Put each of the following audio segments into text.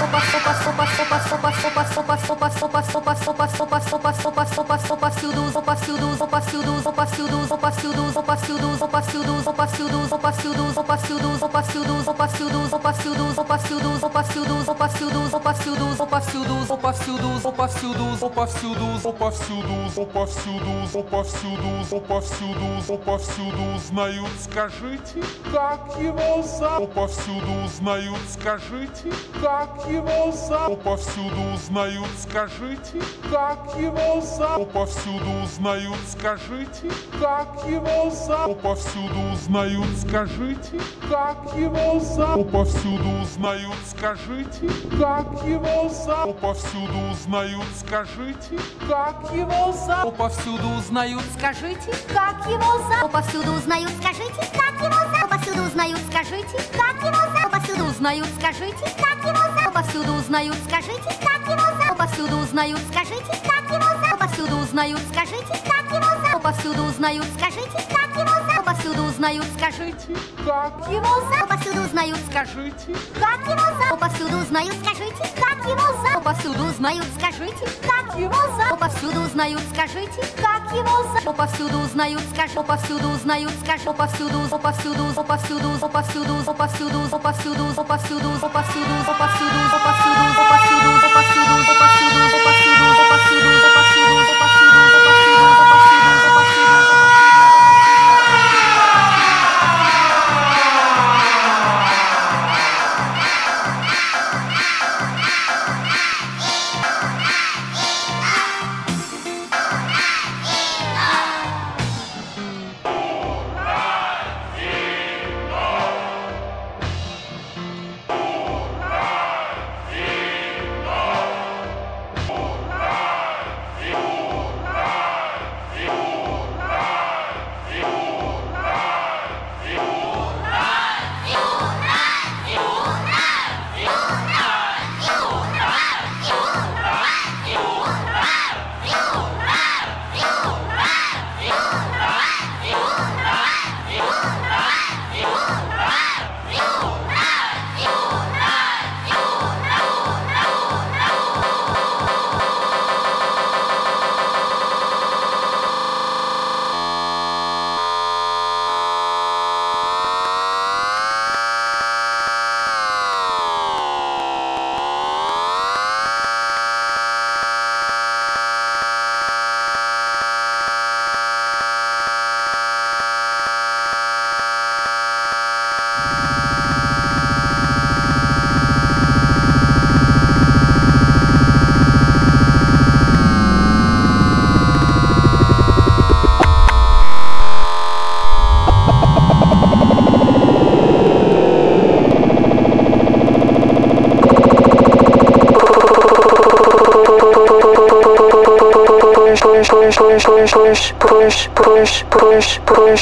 Повсюду знают, скажите, как его зовут? Повсюду знают, скажите, как его зовут? Повсюду знают, скажите, как его зовут? Повсюду знают, скажите, как его зовут? Повсюду знают, скажите, как его зовут? Повсюду знают, скажите, как его зовут? Повсюду знают, скажите, как его зовут? Повсюду знают, скажите, Как его зовут? Повсюду узнают, скажите, как его зовут? Повсюду узнают, скажите, как его зовут? Повсюду узнают, скажите, как его зовут? Повсюду узнают, скажите, как его зовут? Повсюду узнают, скажите, как его зовут? Повсюду узнают, скажите, как его зовут? Повсюду узнают, скажите, как его зовут? Повсюду узнают, скажите, как его зовут? Повсюду узнают, скажите, как его зовут? Повсюду узнают, скажите, как его зовут? Повсюду узнают, скажите, как его зовут? Повсюду узнают, скажите, как его зовут? Повсюду узнают, скажу, повсюду узнают, скажу, повсюду, повсюду, повсюду, повсюду, повсюду, повсюду, повсюду, повсюду, повсюду, повсюду, повсюду, повсюду,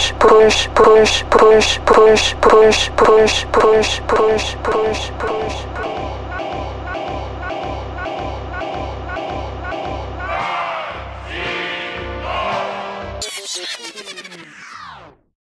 push.